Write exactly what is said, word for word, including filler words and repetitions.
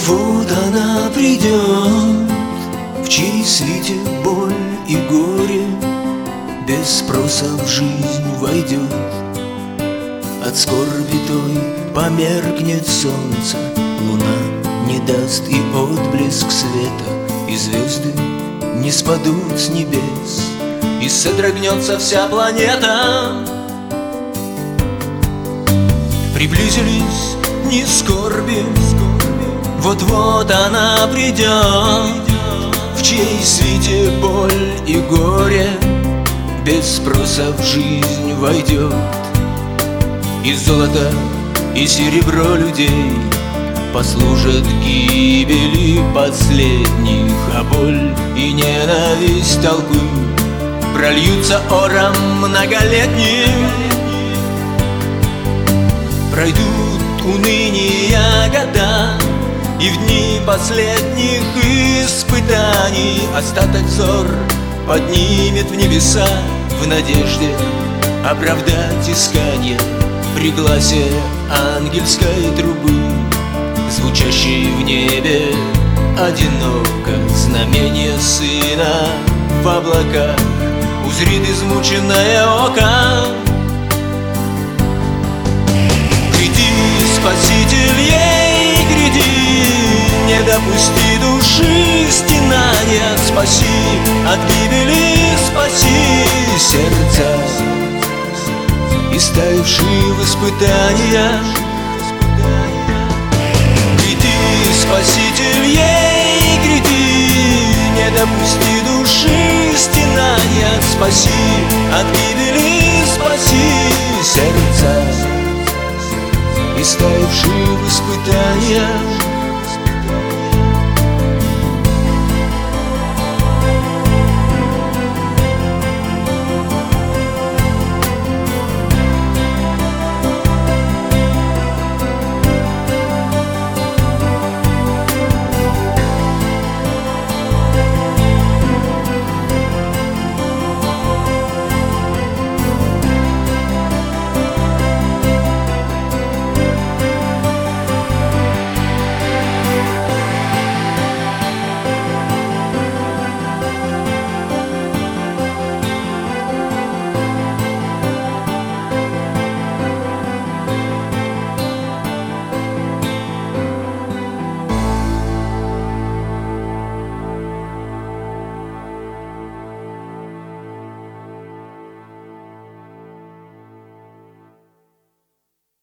Вот она придет, в чьей свете боль и горе без спроса в жизнь войдет. От скорби той померкнет солнце, луна не даст и отблеск света, и звезды не спадут с небес, и содрогнется вся планета. Приблизились не скорби, вот-вот она придет, в чьей свете боль и горе без спроса в жизнь войдет. И золото, и серебро людей послужат гибели последних, а боль и ненависть толпы прольются ором многолетним. Пройдут уныния года, и в дни последних испытаний остаток взор поднимет в небеса в надежде оправдать искание при гласе ангельской трубы, звучащей в небе одиноко. Знамение сына в облаках узрит измученное око. Гряди, Спаситель, ей гряди, не допусти души стенания, спаси от гибели, спаси сердца, истаившие в испытаниях. Гряди, Спаситель, ей гряди, не допусти души стенания, спаси от гибели, спаси сердца, истаившие в испытаниях.